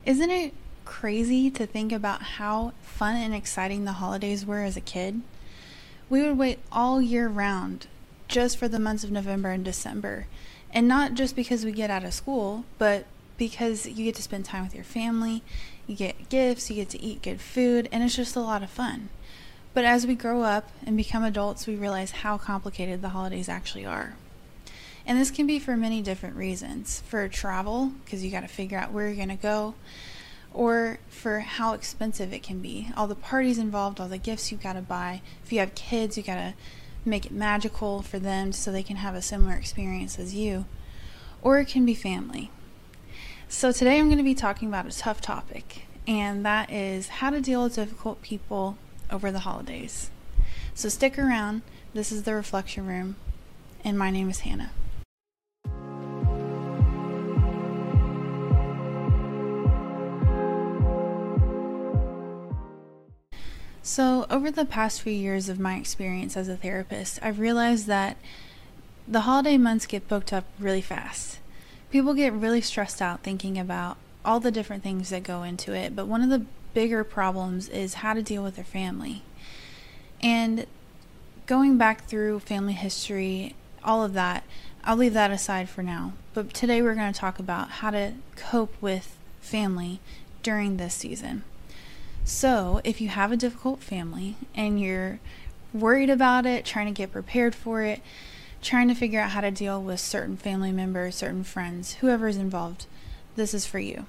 Isn't it crazy to think about how fun and exciting the holidays were as a kid? We would wait all year round just for the months of November and December. And not just because we get out of school, but because you get to spend time with your family, you get gifts, you get to eat good food, and it's just a lot of fun. But as we grow up and become adults, we realize how complicated the holidays actually are. And this can be for many different reasons. For travel, because you got to figure out where you're going to go, or for how expensive it can be. All the parties involved, all the gifts you got to buy. If you have kids, you got to make it magical for them so they can have a similar experience as you. Or it can be family. So today I'm going to be talking about a tough topic, and that is how to deal with difficult people over the holidays. So stick around. This is the Reflection Room, and my name is Hannah. So, over the past few years of my experience as a therapist, I've realized that the holiday months get booked up really fast. People get really stressed out thinking about all the different things that go into it, but one of the bigger problems is how to deal with their family. And going back through family history, all of that, I'll leave that aside for now. But today we're going to talk about how to cope with family during this season. So, if you have a difficult family and you're worried about it, trying to get prepared for it, trying to figure out how to deal with certain family members, certain friends, whoever's involved, this is for you.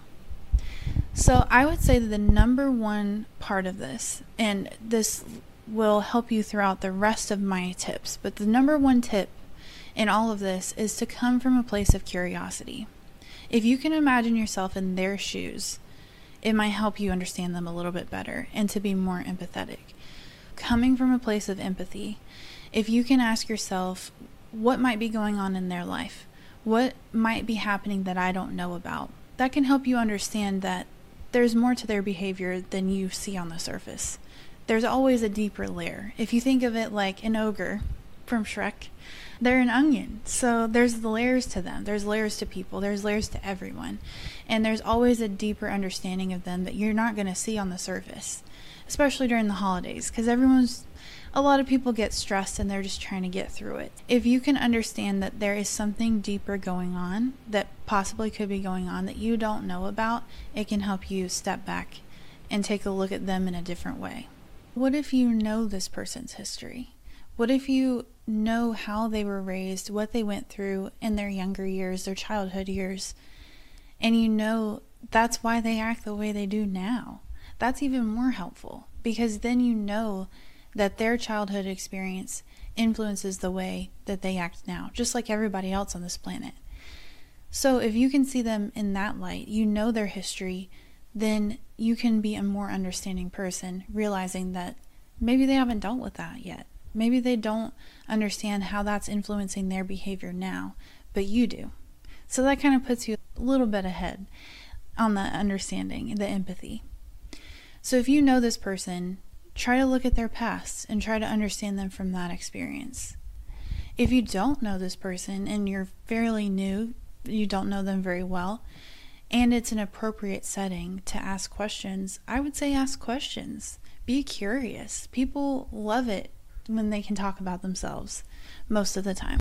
So, I would say that the number one part of this, and this will help you throughout the rest of my tips, but the number one tip in all of this is to come from a place of curiosity. If you can imagine yourself in their shoes, it might help you understand them a little bit better and to be more empathetic. Coming from a place of empathy, if you can ask yourself, what might be going on in their life? What might be happening that I don't know about? That can help you understand that there's more to their behavior than you see on the surface. There's always a deeper layer. If you think of it like an ogre from Shrek, they're an onion. So there's the layers to them. There's layers to people. There's layers to everyone. And there's always a deeper understanding of them that you're not going to see on the surface, especially during the holidays, because a lot of people get stressed and they're just trying to get through it. If you can understand that there is something deeper going on that possibly could be going on that you don't know about, it can help you step back and take a look at them in a different way. What if you know this person's history? What if you know how they were raised, what they went through in their younger years, their childhood years, and you know that's why they act the way they do now? That's even more helpful, because then you know that their childhood experience influences the way that they act now, just like everybody else on this planet. So if you can see them in that light, you know their history, then you can be a more understanding person, realizing that maybe they haven't dealt with that yet. Maybe they don't understand how that's influencing their behavior now, but you do. So that kind of puts you a little bit ahead on the understanding, the empathy. So if you know this person, try to look at their past and try to understand them from that experience. If you don't know this person and you're fairly new, you don't know them very well, and it's an appropriate setting to ask questions, I would say ask questions. Be curious. People love it when they can talk about themselves most of the time.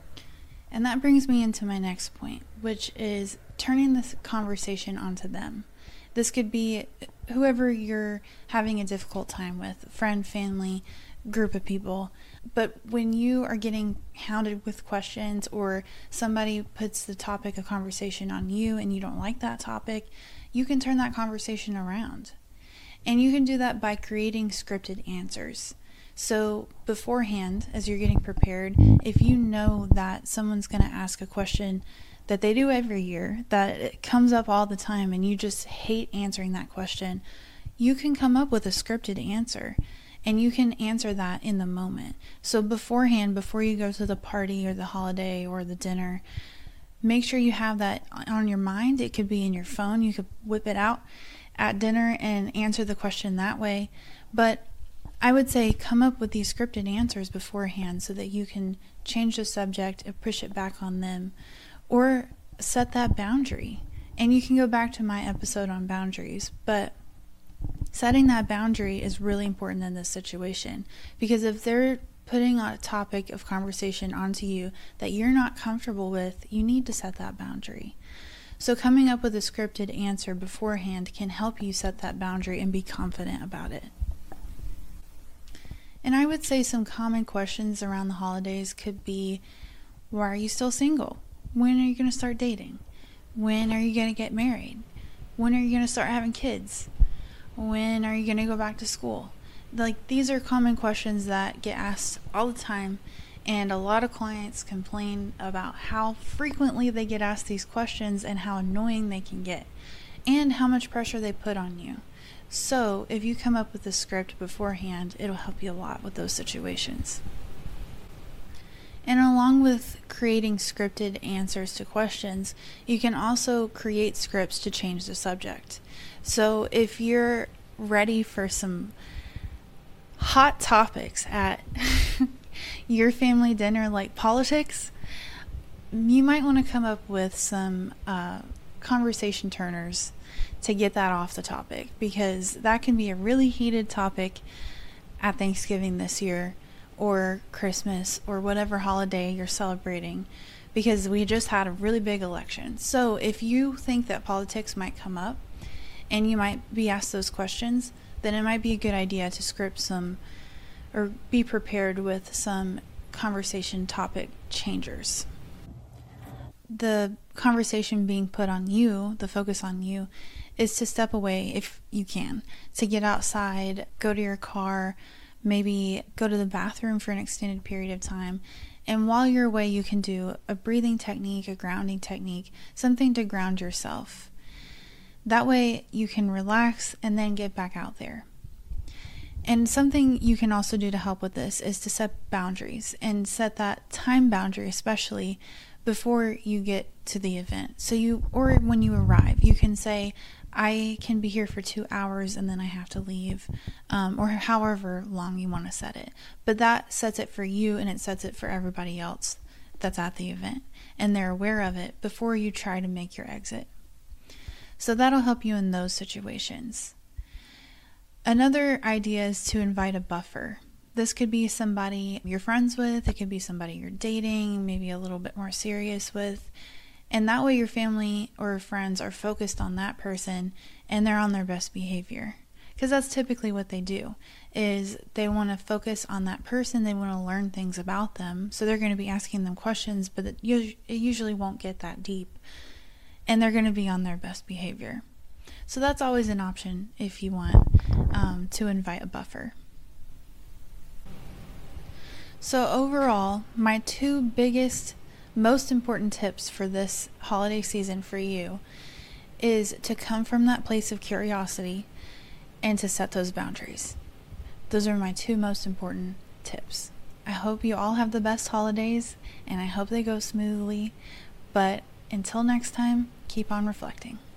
And that brings me into my next point, which is turning this conversation onto them. This could be whoever you're having a difficult time with, friend, family, group of people. But when you are getting hounded with questions or somebody puts the topic of conversation on you and you don't like that topic, you can turn that conversation around. And you can do that by creating scripted answers. So beforehand, as you're getting prepared, if you know that someone's going to ask a question that they do every year, that it comes up all the time and you just hate answering that question, you can come up with a scripted answer and you can answer that in the moment. So beforehand, before you go to the party or the holiday or the dinner, make sure you have that on your mind. It could be in your phone. You could whip it out at dinner and answer the question that way. But I would say come up with these scripted answers beforehand so that you can change the subject and push it back on them, or set that boundary And you can go back to my episode on boundaries, but setting that boundary is really important in this situation, because if they're putting a topic of conversation onto you that you're not comfortable with, you need to set that boundary. So coming up with a scripted answer beforehand can help you set that boundary and be confident about it. And I would say some common questions around the holidays could be, why are you still single? When are you going to start dating? When are you going to get married? When are you going to start having kids? When are you going to go back to school? Like, these are common questions that get asked all the time, and a lot of clients complain about how frequently they get asked these questions and how annoying they can get, and how much pressure they put on you. So if you come up with a script beforehand, it'll help you a lot with those situations. And along with creating scripted answers to questions, you can also create scripts to change the subject. So if you're ready for some hot topics at your family dinner, like politics, you might want to come up with some conversation turners to get that off the topic, because that can be a really heated topic at Thanksgiving this year, or Christmas, or whatever holiday you're celebrating, because we just had a really big election. So if you think that politics might come up and you might be asked those questions, then it might be a good idea to script some, or be prepared with some conversation topic changers. The conversation being put on you, the focus on you, is to step away if you can, to get outside, go to your car, maybe go to the bathroom for an extended period of time. And while you're away, you can do a breathing technique, a grounding technique, something to ground yourself. That way you can relax and then get back out there. And something you can also do to help with this is to set boundaries, and set that time boundary especially before you get to the event. So or when you arrive, you can say, I can be here for 2 hours and then I have to leave, or however long you want to set it. But that sets it for you, and it sets it for everybody else that's at the event, and they're aware of it before you try to make your exit. So that'll help you in those situations. Another idea is to invite a buffer. This could be somebody you're friends with, it could be somebody you're dating, maybe a little bit more serious with. And that way your family or friends are focused on that person and they're on their best behavior. Because that's typically what they do, is they want to focus on that person, they want to learn things about them. So they're going to be asking them questions, but it usually won't get that deep. And they're going to be on their best behavior. So that's always an option if you want to invite a buffer. So overall, my 2 biggest, most important tips for this holiday season for you is to come from that place of curiosity and to set those boundaries. Those are my 2 most important tips. I hope you all have the best holidays, and I hope they go smoothly. But until next time, keep on reflecting.